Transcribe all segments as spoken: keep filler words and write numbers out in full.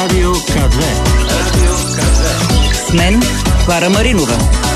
Радио К две. Радио К две. С мен Клара Маринова.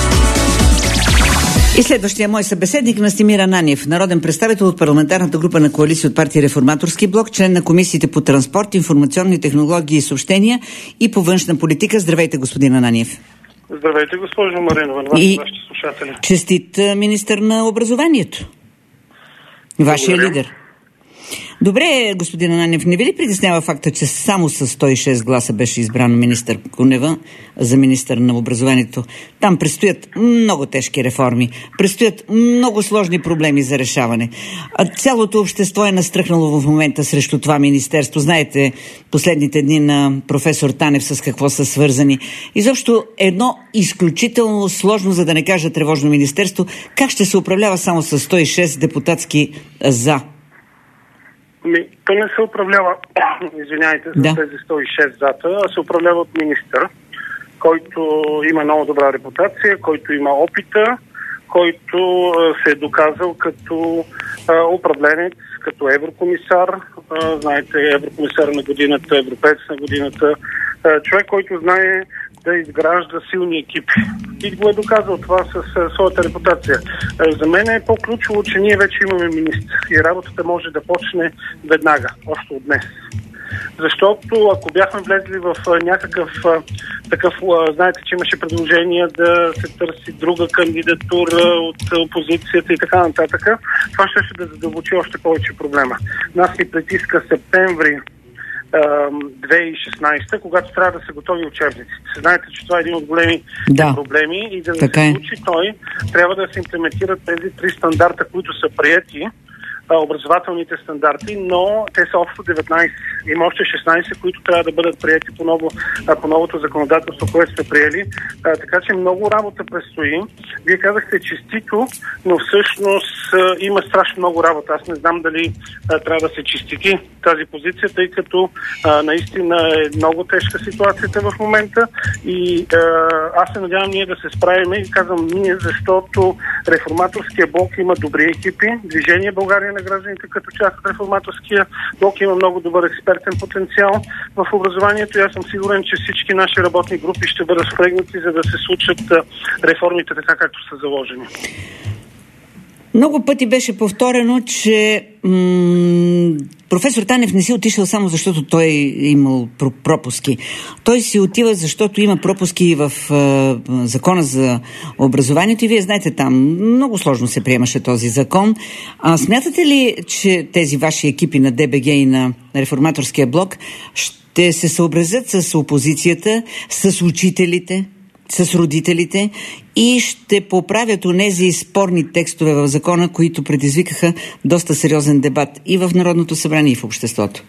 И следващия мой събеседник Настимир Ананиев, народен представител от парламентарната група на коалиция от партия Реформаторски блок, член на комисиите по транспорт, информационни технологии и съобщения и по външна политика. Здравейте, господин Ананиев. Здравейте, госпожо Маринова, вас и вашите слушатели. Честит министър на образованието. Вашия лидер. Добре, господин Ананиев, не ви ли притеснява факта, че само с сто и шест гласа беше избран министър Кунева за министър на образованието? Там предстоят много тежки реформи, предстоят много сложни проблеми за решаване. А цялото общество е настръхнало в момента срещу това министерство. Знаете, последните дни на професор Танев с какво са свързани. Изобщо едно изключително сложно, за да не кажа тревожно министерство. Как ще се управлява само с сто и шест депутатски за? Ми, то не се управлява, извиняйте, за да. тези сто и шест зата, а се управлява от министър, който има много добра репутация, който има опита, който а, се е доказал като а, управленец, като еврокомисар, а, знаете, еврокомисар на годината, европеец на годината, а, човек, който знае да изгражда силни екипи. И го е доказал това с а, своята репутация. А, за мен е по-ключово, че ние вече имаме министър и работата може да почне веднага, още от днес. Защото ако бяхме влезли в а, някакъв а, такъв, а, знаете, че имаше предложение да се търси друга кандидатура от опозицията и така нататък, това ще, ще да задълбочи още повече проблема. Нас ни притиска септември две хиляди и шестнадесета, когато трябва да са готови учебниците. Знаете, че това е един от големи да. проблеми и да, да така се е. случи той, трябва да се имплементират тези три стандарта, които са приети, образователните стандарти, но те са общо деветнадесет. Има още шестнадесет, които трябва да бъдат приети по, ново, по новото законодателство, което сте приели. А, така че много работа предстои. Вие казахте честито, но всъщност а, има страшно много работа. Аз не знам дали а, трябва да се честити тази позиция, тъй като а, наистина е много тежка ситуацията в момента и а, аз се надявам ние да се справим и казвам ние, защото Реформаторския блок има добри екипи, Движение България на гражданите като част от Реформаторския блок има много добър експертен потенциал в образованието и аз съм сигурен, че всички наши работни групи ще бъдат впрегнати, за да се случат реформите така, както са заложени. Много пъти беше повторено, че м- професор Танев не си отишъл само защото той е имал пропуски. Той си отива, защото има пропуски в е, закона за образованието и вие знаете там, много сложно се приемаше този закон. А смятате ли, че тези ваши екипи на ДБГ и на Реформаторския блок ще се съобразят с опозицията, с учителите, с родителите и ще поправят онези спорни текстове в закона, които предизвикаха доста сериозен дебат и в Народното събрание, и в обществото?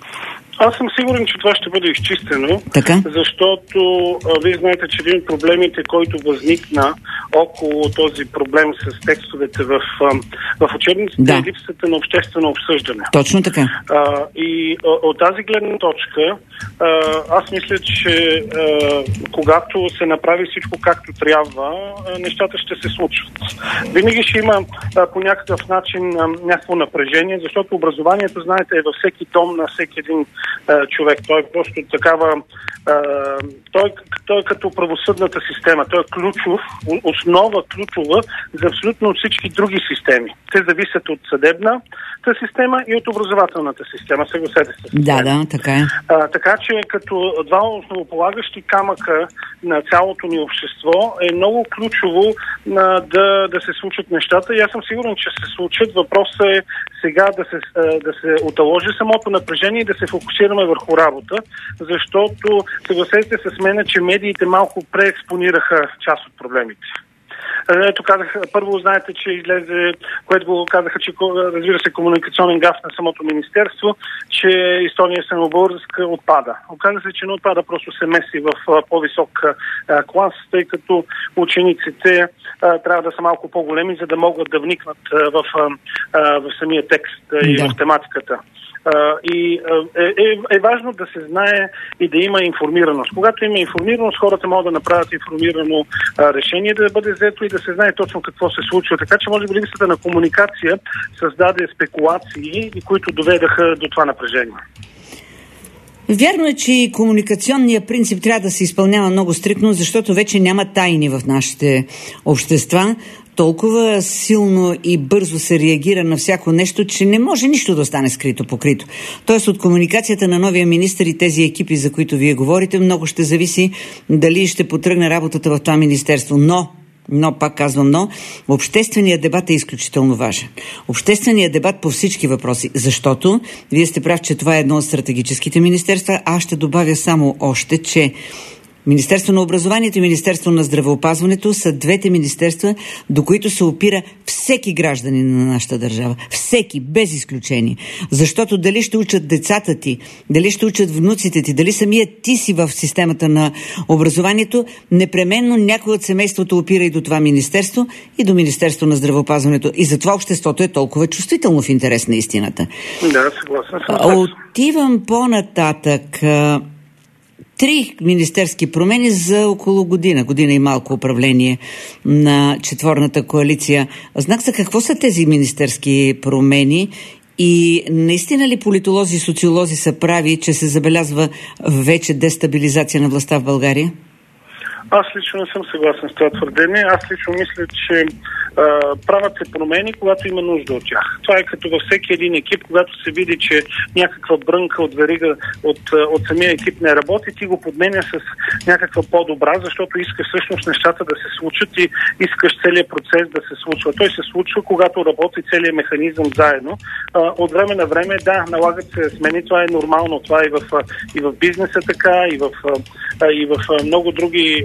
Аз съм сигурен, че това ще бъде изчистено, така? Защото а, вие знаете, че един от проблемите, който възникна около този проблем с текстовете в, а, в учебниците да. е липсата на обществено обсъждане. Точно така. А, и а, от тази гледна точка а, аз мисля, че а, когато се направи всичко както трябва, а, нещата ще се случват. Винаги ще има а, по някакъв начин а, някакво напрежение, защото образованието, знаете, е във всеки дом на всеки един човек. Той е просто такава... Той, той е като правосъдната система. Той е ключов, основа ключова за абсолютно всички други системи. Те зависят от съдебната система и от образователната система. Съгласете се. Да, да, така е. А, така че като два основополагащи камъка на цялото ни общество е много ключово на, да, да се случат нещата. И аз съм сигурен, че се случат. Въпросът е сега да се, да се оталожи самото напрежение и да се фокусираме върху работа, защото съгласете се с мен, че медиите малко преекспонираха част от проблемите. Ето казах, първо знаете, че излезе, което го казаха, че разбира се комуникационен гаф на самото министерство, че Естония Самоборска отпада. Оказва се, че не отпада, просто се меси в по-висок клас, тъй като учениците а, трябва да са малко по-големи, за да могат да вникнат а, в, а, в самия текст а, и да. в тематиката. Uh, и uh, е, е важно да се знае и да има информираност. Когато има информираност, хората могат да направят информирано uh, решение да бъде взето и да се знае точно какво се случва. Така че може би липсата на комуникация създаде спекулации, които доведаха до това напрежение. Вярно е, че и комуникационният принцип трябва да се изпълнява много стриктно, защото вече няма тайни в нашите общества. Толкова силно и бързо се реагира на всяко нещо, че не може нищо да остане скрито покрито. Тоест от комуникацията на новия министър и тези екипи, за които вие говорите, много ще зависи дали ще потръгне работата в това министерство. Но Но, пак казвам, но общественият дебат е изключително важен. Общественият дебат по всички въпроси, защото вие сте прав, че това е едно от стратегическите министерства. Аз ще добавя само още, че Министерство на образованието и Министерство на здравеопазването са двете министерства, до които се опира всеки гражданин на нашата държава. Всеки, без изключение. Защото дали ще учат децата ти, дали ще учат внуците ти, дали самият ти си в системата на образованието, непременно някой от семейството опира и до това министерство, и до Министерство на здравеопазването. И затова обществото е толкова чувствително в интерес на истината. Да, съгласен съм. Отивам по-нататък. Три министерски промени за около година, година и малко управление на четворната коалиция. Знак за какво са тези министерски промени и наистина ли политолози и социолози са прави, че се забелязва вече дестабилизация на властта в България? Аз лично не съм съгласен с това твърдение. Аз лично мисля, че а, правят се промени, когато има нужда от тях. Това е като във всеки един екип, когато се види, че някаква брънка от верига от, от самия екип не работи, ти го подменя с някаква по-добра, защото иска всъщност нещата да се случат и искаш целият процес да се случва. Той се случва, когато работи целият механизъм заедно. А, от време на време, да, налагат се смени, това е нормално. Това е и в, и в бизнеса така, и в, и в много други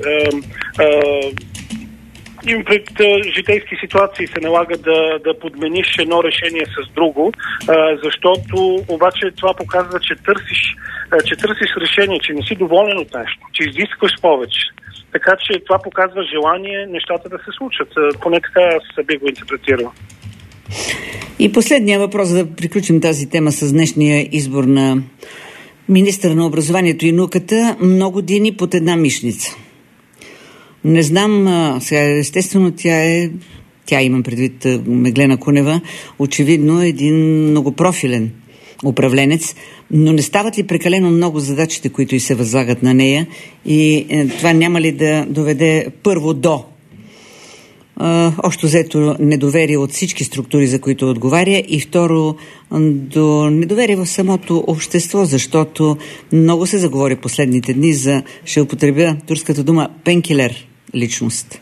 им пред житейски ситуации се налага да, да подмениш едно решение с друго, а, защото обаче това показва, че търсиш, а, че търсиш решение, че не си доволен от нещо, че изискваш повече. Така че това показва желание нещата да се случат. Поне така аз би го интерпретирал. И последния въпрос, за да приключим тази тема с днешния избор на министър на образованието и науката. Много години под една мишница. Не знам, сега естествено тя е, тя имам предвид Меглена Кунева, очевидно един многопрофилен управленец, но не стават ли прекалено много задачите, които и се възлагат на нея и е, това няма ли да доведе първо до е, общо взето недоверие от всички структури, за които отговаря, и второ до недоверие в самото общество, защото много се заговори последните дни за, ще употребя турската дума, пенкилер личност.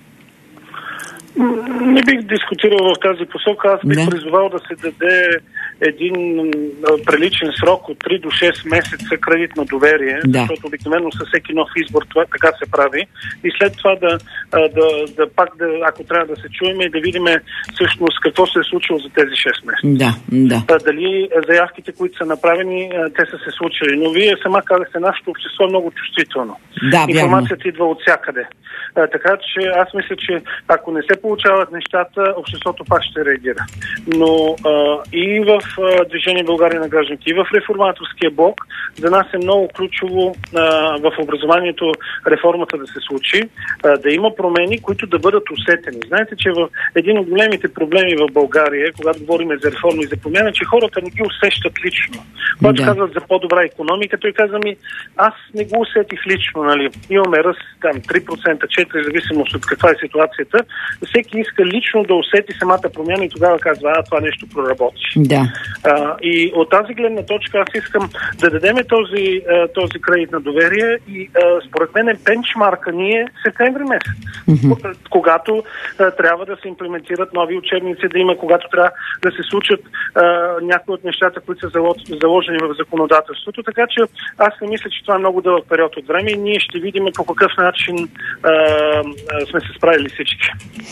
Не бих дискутирал в тази посока. Аз бих да. призовал да се даде един приличен срок от три до шест месеца кредит на доверие, да. защото обикновено със всеки нов избор това така се прави. И след това да, да, да пак, да, ако трябва да се чуем и да видим всъщност какво се е случило за тези шест месеца. Да, да. Дали заявките, които са направени, те са се случили. Но вие сама казахте, нашето общество е много чувствително. Да, информацията вярно. Идва от всякъде. А, така че аз мисля, че ако не се получават нещата, обществото пак ще реагира. Но а, и в а, Движение България на гражданите, и в реформаторския блок, за нас е много ключово а, в образованието реформата да се случи, а, да има промени, които да бъдат усетени. Знаете, че в един от големите проблеми в България, когато говорим за реформи и за промяна, че хората не ги усещат лично. Когато да. казват за по-добра икономика, той казва ми, аз не го усетих лично, нали. Имаме ръст там три процента, четири процента, зависимост от каква е ситуацията. Всеки иска лично да усети самата промяна и тогава казва, а това нещо проработи. Да. А, и от тази гледна точка аз искам да дадем този, този кредит на доверие и а, според мен бенчмарка ни е септември месец. Mm-hmm. Когато а, трябва да се имплементират нови учебници, да има, когато трябва да се случат а, някои от нещата, които са заложени в законодателството. Така че аз не мисля, че това е много дълъг период от време и ние ще видим по какъв начин а, а, сме се справили всички.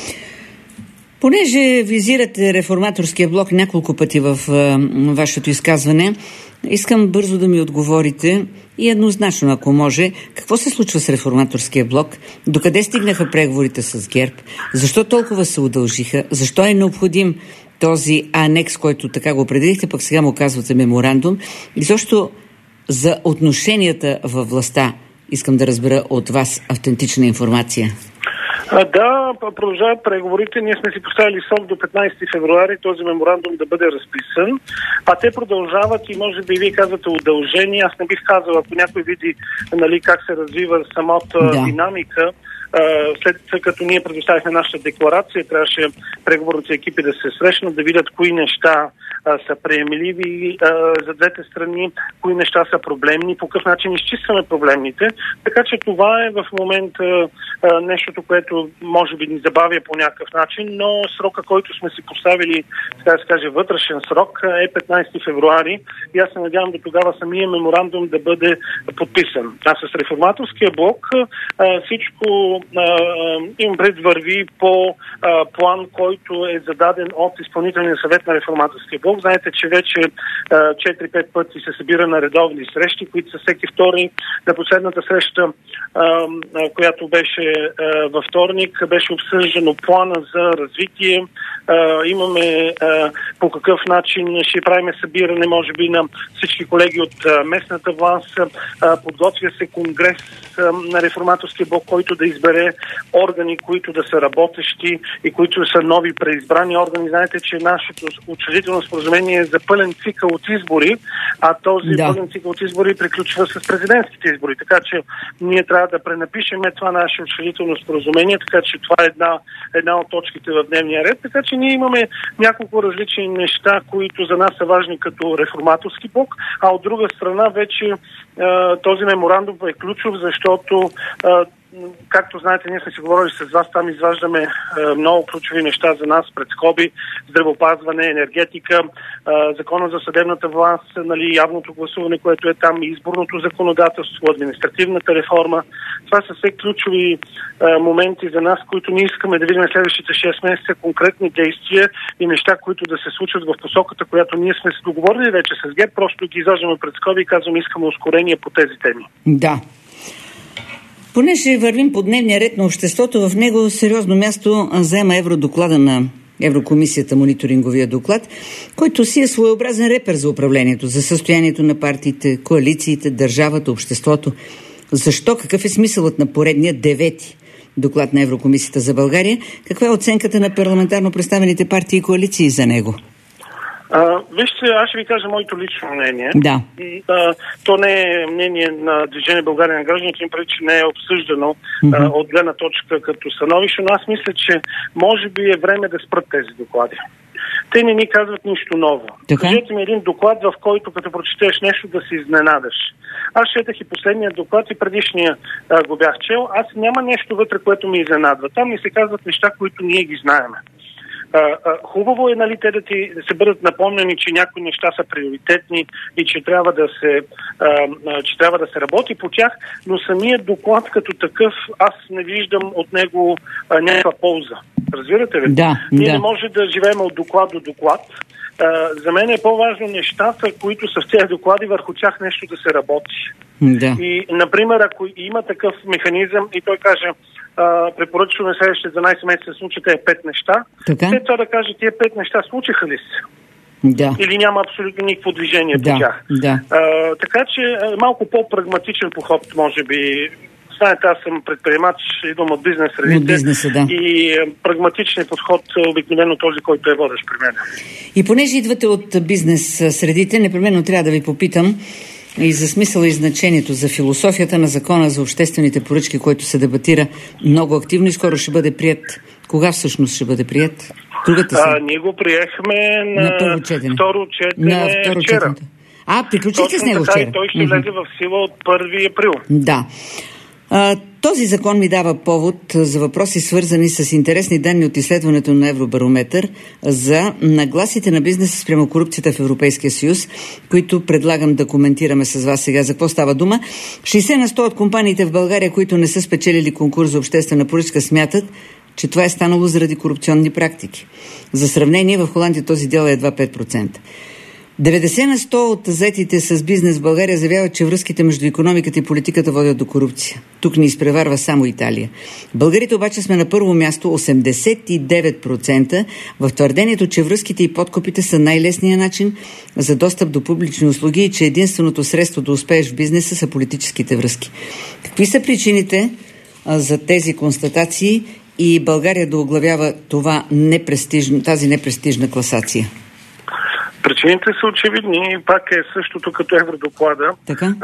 Понеже визирате реформаторския блок няколко пъти в а, вашето изказване, искам бързо да ми отговорите и еднозначно, ако може, какво се случва с реформаторския блок, докъде стигнаха преговорите с ГЕРБ, защо толкова се удължиха, защо е необходим този анекс, който така го определихте, пък сега му казвате меморандум, и защо за отношенията във властта искам да разбера от вас автентична информация. Да, продължават преговорите. Ние сме си поставили срок до петнайсети февруари този меморандум да бъде разписан, а те продължават и може би вие казвате удължение. Аз не бих казал, ако някой види, нали, как се развива самата да. динамика, след като ние предоставихме нашата декларация, трябваше преговорните екипи да се срещнат, да видят кои неща а, са приемливи а, за двете страни, кои неща са проблемни, по какъв начин изчистваме проблемните. Така че това е в момента а, нещото, което може би ни забавя по някакъв начин, но срока, който сме си поставили, така да се каже, вътрешен срок, е петнайсети февруари и аз се надявам до тогава самия меморандум да бъде подписан. А с реформаторския блок а, всичко им пред върви по а, план, който е зададен от Изпълнителния съвет на Реформаторския блок. Знаете, че вече а, четири-пет пъти се събира на редовни срещи, които са всеки вторник. На последната среща, а, а, която беше а, във вторник, беше обсъждано плана за развитие. А, имаме а, по какъв начин ще правим събиране, може би, на всички колеги от а, местната власт. А, подготвя се конгрес а, на Реформаторския блок, който да избере органи, които да са работещи и които са нови преизбрани органи. Знаете, че нашето учредително споразумение е за пълен цикъл от избори, а този да. пълен цикъл от избори приключва с президентските избори. Така че ние трябва да пренапишем това наше учредително споразумение, така че това е една, една от точките в дневния ред. Така че ние имаме няколко различни неща, които за нас са важни като реформаторски блок, а от друга страна вече а, този меморандум е ключов, защото а, както знаете, ние сме си говорили с вас, там изваждаме е, много ключови неща за нас, пред скоби, здравеопазване, енергетика, е, закона за съдебната власт, нали, явното гласуване, което е там, изборното законодателство, административната реформа. Това са все ключови е, моменти за нас, които ние искаме да видим следващите шест месеца конкретни действия и неща, които да се случват в посоката, която ние сме се договорили вече с ГЕРБ, просто ги изваждаме пред скоби и казваме, искаме ускорение по тези теми. Да. Понеже вървим по дневния ред на обществото, в него сериозно място заема евродоклада на Еврокомисията, мониторинговия доклад, който си е своеобразен репер за управлението, за състоянието на партиите, коалициите, държавата, обществото. Защо? Какъв е смисълът на поредния девети доклад на Еврокомисията за България? Каква е оценката на парламентарно представените партии и коалиции за него? А, вижте, аз ще ви кажа моето лично мнение. Да. А, то не е мнение на Движение България на гражданите, им преди, че не е обсъждано mm-hmm. а, от гледна точка като становище, но аз мисля, че може би е време да спрат тези доклади. Те не ни казват нищо ново. Кажете ми един доклад, в който като прочетеш нещо да се изненадаш. Аз четах и последния доклад и предишния а, го бях чел. Аз няма нещо вътре, което ми изненадва. Там ми се казват неща, които ние ги знаеме. Uh, uh, хубаво е, нали, те да ти да се бъдат напомнени, че някои неща са приоритетни и че трябва да се, uh, uh, че трябва да се работи по тях, но самият доклад като такъв, аз не виждам от него uh, някаква полза. Разбирате ли? Да, Ние да. не може да живеем от доклад до доклад. Uh, за мен е по-важно нещата, които са в тези доклади, върху тях нещо да се работи. Да. И, например, ако има такъв механизъм и той каже, Uh, препоръчваме следващите дванайсет месеца да случат тези пет неща. Така? След това да каже, тия пет неща случиха ли се? Да. Или няма абсолютно никакво движение да. по тях. Да. Uh, така че малко по-прагматичен подход, може би. Знаете, аз съм предприемач, идвам от бизнес средите. От бизнеса, да. И прагматичният подход е обикновено този, който е водещ при мен. И понеже идвате от бизнес средите, непременно трябва да ви попитам и за смисъла и значението, за философията на закона за обществените поръчки, който се дебатира много активно и скоро ще бъде прият. Кога всъщност ще бъде прият? Другата а, ние го приехме на, на първо четене. Второ четене на второ вчера. Четене. А, приключихте с него вчера? Той ще mm-hmm. влезе в сила от първи април. Да. А, този закон ми дава повод за въпроси, свързани с интересни данни от изследването на Евробарометър за нагласите на бизнеса спрямо корупцията в Европейския съюз, които предлагам да коментираме с вас сега. За какво става дума? шейсет на сто от компаниите в България, които не са спечелили конкурс за обществена поръчка, смятат, че това е станало заради корупционни практики. За сравнение, в Холандия този дял е едва пет процента. деветдесет на сто от заетите с бизнес в България заявяват, че връзките между икономиката и политиката водят до корупция. Тук ни изпреварва само Италия. Българите обаче сме на първо място, осемдесет и девет процента, в твърдението, че връзките и подкупите са най-лесният начин за достъп до публични услуги и че единственото средство да успееш в бизнеса са политическите връзки. Какви са причините за тези констатации и България да оглавява това непрестижно, тази непрестижна класация? Причините са очевидни и пак е същото като Евродоклада. Така?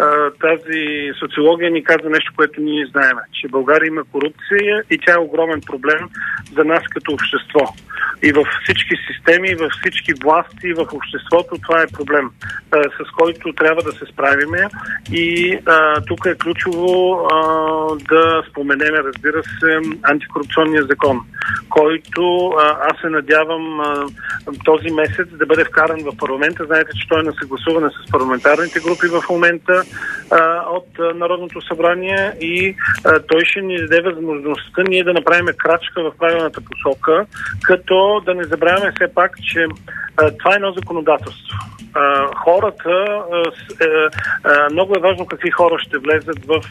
Тази социология ни казва нещо, което ние знаем, че България има корупция и тя е огромен проблем за нас като общество. И във всички системи, във всички власти, в обществото това е проблем, с който трябва да се справиме. И а, тук е ключово а, да споменем, разбира се, антикорупционния закон, който а, аз се надявам а, този месец да бъде вкаран в парламента. Знаете, че той е на съгласуване с парламентарните групи в момента а, от а, Народното събрание и а, той ще ни даде възможността ние да направим крачка в правилната посока, като да не забравяме все пак, че а, това е едно законодателство. А, хората, а, е, а, много е важно какви хора ще влезат в,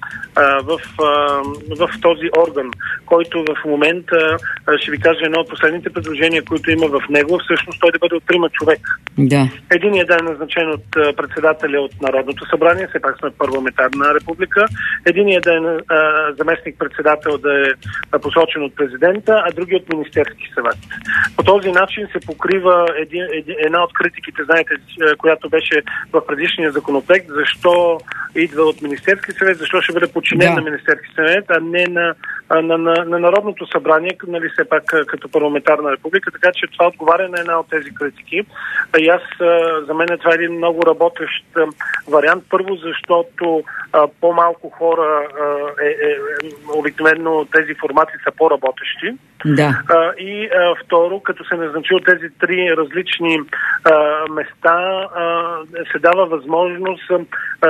а, в, а, в този орган, който в момента, а, ще ви кажа едно от последните предложения, които има в него, всъщност той да бъде от трима човека. Да. Единият да е назначен от а, председателя от Народното събрание, все пак сме парламентарна република, единият да е а, заместник-председател да е а, посочен от президента, а другият от Министерски съвет. По този начин се покрива един, един, една от критиките, знаете, която беше в предишния законопроект, защо идва от Министерски съвет, защо ще бъде подчинен да. на Министерски съвет, а не на, на, на, на Народното събрание, нали, все пак като парламентарна република, така че това отговаря на една от тези критики. И аз, за мен това е един много работещ вариант. Първо, защото а, по-малко хора е, е, обикновено тези формати са по-работещи. Да. А, и а, второ, като се назначи от тези три различни а, места, а, се дава възможност а,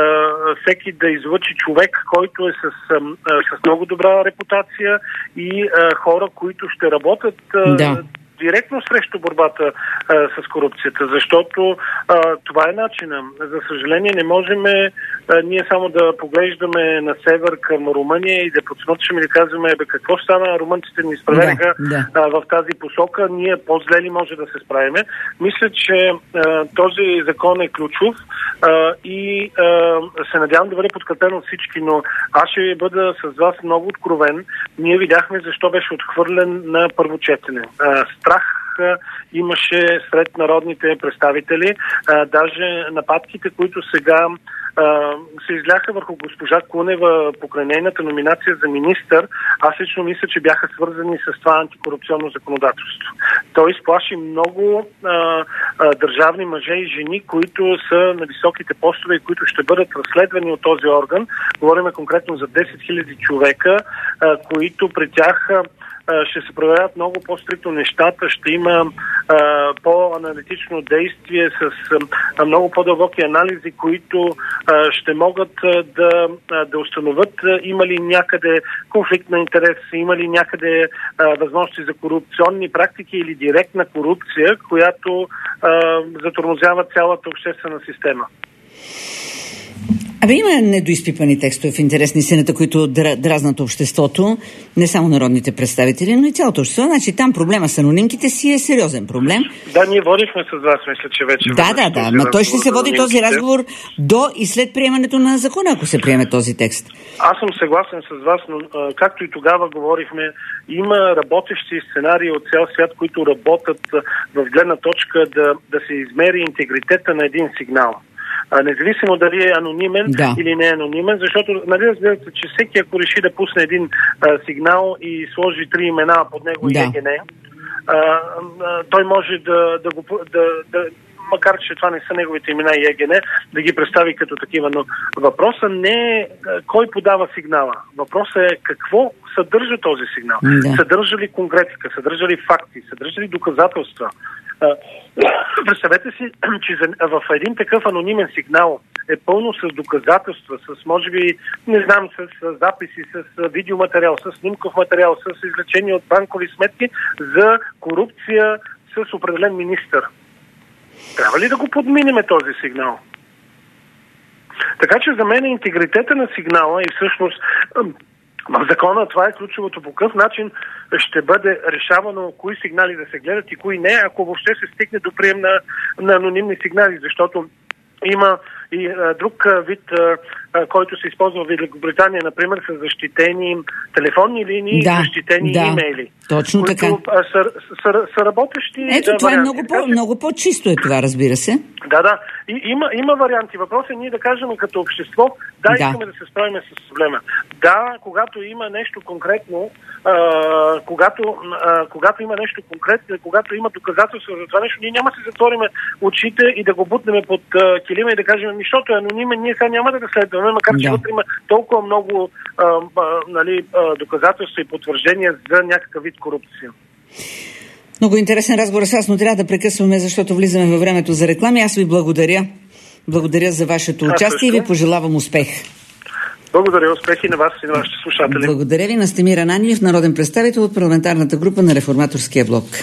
всеки да излъчи човек, който е с, а, с много добра репутация и а, хора, които ще работят а, да. директно срещу борбата а, с корупцията, защото а, това е начина. За съжаление не можем а, ние само да поглеждаме на север към Румъния и да подсмотрим и да казваме, бе, какво стана, румънците ни изправеха да, да. а, в тази посока, ние по-зле ли може да се справиме. Мисля, че а, този закон е ключов а, и а, се надявам да бъде подкрепен от всички, но аз ще бъда с вас много откровен. Ние видяхме защо беше отхвърлен на първо четене. А, страх имаше сред народните представители. А, даже нападките, които сега а, се изляха върху госпожа Кунева покрай нейната номинация за министър, аз лично мисля, че бяха свързани с това антикорупционно законодателство. Той изплаши много а, а, държавни мъже и жени, които са на високите постове и които ще бъдат разследвани от този орган. Говорим конкретно за десет хиляди човека, а, които при тях ще се проверят много по-стриктно нещата, ще има а, по-аналитично действие с а, много по-дълбоки анализи, които а, ще могат а, да, а, да установят а, има ли някъде конфликт на интерес, има ли някъде а, възможности за корупционни практики или директна корупция, която а, затормозява цялата обществена система. Абе, има недоизпипани текстове в интерес на истината, които дразнат обществото, не само народните представители, но и цялото общество. Значи там проблема с анонимките си е сериозен проблем. Да, ние водихме с вас, мисля, че вече... Да, да, да, но той ще се води този разговор до и след приемането на закона, ако се приеме този текст. Аз съм съгласен с вас, но както и тогава говорихме, има работещи сценарии от цял свят, които работят в гледна точка да, да се измери интегритета на един сигнал. Независимо дали е анонимен да. или не е анонимен, защото, нали разбирате, че всеки, ако реши да пусне един а, сигнал и сложи три имена под него да. и ЕГН, а, а, той може да, да го... Да, да, макар че това не са неговите имена и ЕГН, да ги представи като такива. Но въпросът не е кой подава сигнала. Въпросът е какво съдържа този сигнал. Да. Съдържа ли конкретика, съдържа ли факти, съдържа ли доказателства. Представете си, че в един такъв анонимен сигнал е пълно с доказателства, с, може би, не знам, с записи, с видеоматериал, с снимков материал, с извлечение от банкови сметки за корупция с определен министър. Трябва ли да го подминеме този сигнал? Така че за мен интегритета на сигнала и всъщност в закона това е ключовото, по какъв начин ще бъде решавано кои сигнали да се гледат и кои не, ако въобще се стигне до прием на, на анонимни сигнали, защото има И а, друг а, вид, а, а, който се използва в Великобритания, например, са защитени телефонни линии, да, защитени да, имейли. Точно които, така. А, са, са, са работещи. Ето, да, това варианти. е много, по, много по-чисто е това, разбира се. Да, да. И, има, има варианти. Въпросът е ние да кажем като общество, да, да. искаме да се справим с проблема. Да, когато има нещо конкретно, а, когато, а, когато има нещо конкретно, когато има доказателства за това нещо, ние няма да се затвориме очите и да го бутнем под а, килима и да кажем, защото е анонимен, ние сега няма да го следваме, макар че да. вътре има толкова много а, а, нали, а, доказателства и потвърждения за някакъв вид корупция. Много интересен разговор с вас, но трябва да прекъсваме, защото влизаме във времето за реклами. Аз ви благодаря. Благодаря за вашето участие и ви пожелавам успех. Благодаря, успехи на вас и на вашите слушатели. Благодаря ви. Настимир Ананиев, народен представител от парламентарната група на Реформаторския блок.